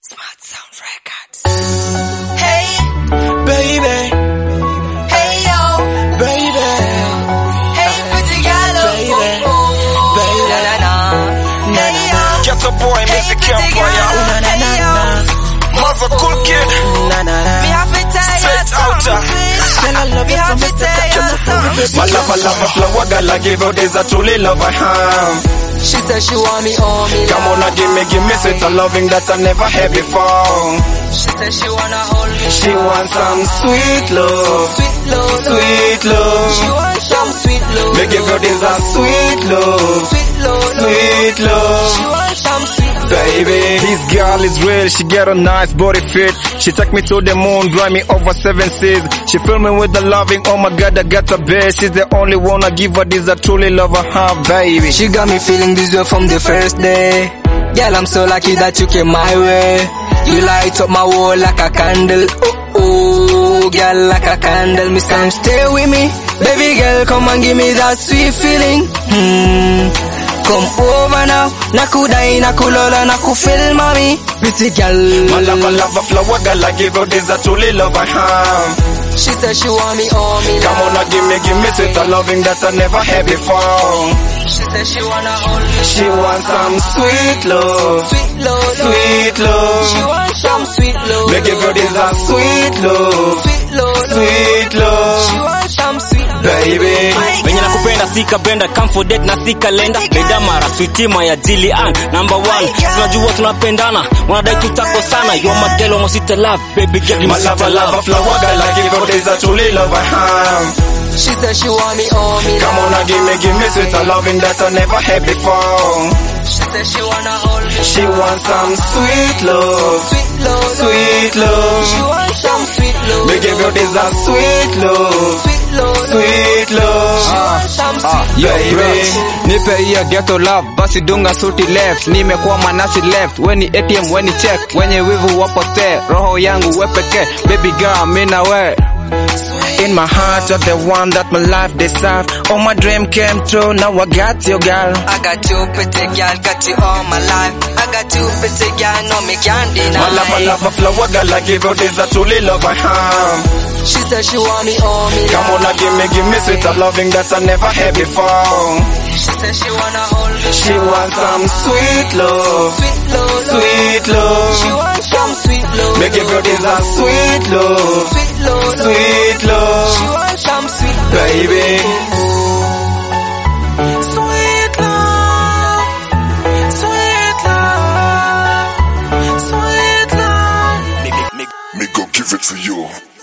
Smart Sound Records. Hey, baby. hey yo, Baby. hey pretty girl, Baby. Baby. na na na, hey yo, Get a boy, music empire. hey yo, Mother cool kid. me have to tell you Straight outer. something, me have to tell you something. My love, flower girl, I give you this a truly love I have. She said she want me on me. Come on, now give me sweet a loving that I never had before. She said she wanna hold me. She wants some sweet love, Sweet love, sweet She love. wants some sweet love. Me give you this a sweet love, Sweet love, sweet She love. wants some sweet love. Baby, this girl is real, she got a nice body fit. She take me to the moon, drive me over 7 seas. She fill me with the loving, oh my god, I got a bitch. She's the only one I give her, this a truly love I have, baby. She got me feeling this way from the first day. Girl, I'm so lucky that you came my way. You light up my world like a candle. Oh, girl, like a candle. Miss time, stay with me. Baby girl, come and give me that sweet feeling. Come over now. Nakudai, nakulola, nakufil, mommy. Pretty girl. My love, flower girl, I give her, this a truly love I have. She said she want me on me. Come on, now give me sweet a loving that I never had before. She said she wanna hold me. She wants some sweet love, Sweet love, sweet She love. wants some sweet love. Me give her this a sweet love, Sweet love, sweet She love, wants some sweet love. baby. Venye nakupenda sika benda come for date na sika lenda beda mara sweetima ya Jillian number 1 tunajua tunapendana wanadai tutako sana yo magelo almost it love baby give me My love, flower girl, I give her this a truly love I have. She said she want me on me. Come on, now give me sweet a loving that I never had before. She said she wanna hold me. She wants some sweet love, Sweet love, sweet She love. wants some sweet love. Me give you this a sweet love, Sweet love, sweet love, She wants some sweet Yo baby. bros, nipe hiyo ghetto love, basi dunga suti left, nimekuwa manasi left, weni ATM weni check, wenye wivu wapote, roho yangu wepeke, baby girl mina we. In my heart, you're the one that my life deserve. Oh, my dream came true, now I got you, girl. I got you, pretty girl, got you all my life. I got you, pretty girl, no me can't deny. My love, flower girl, I give you this a truly love I have. She said she want me on me. Come on, now give me sweet a loving that I never had before. She said she wanna hold me. She wants some sweet love, Sweet love, sweet She love. wants some sweet love. Me give you this a sweet love, Sweet love, sweet She love, wants some sweet love. baby. Sweet love, sweet love, sweet love. Me go give it to you.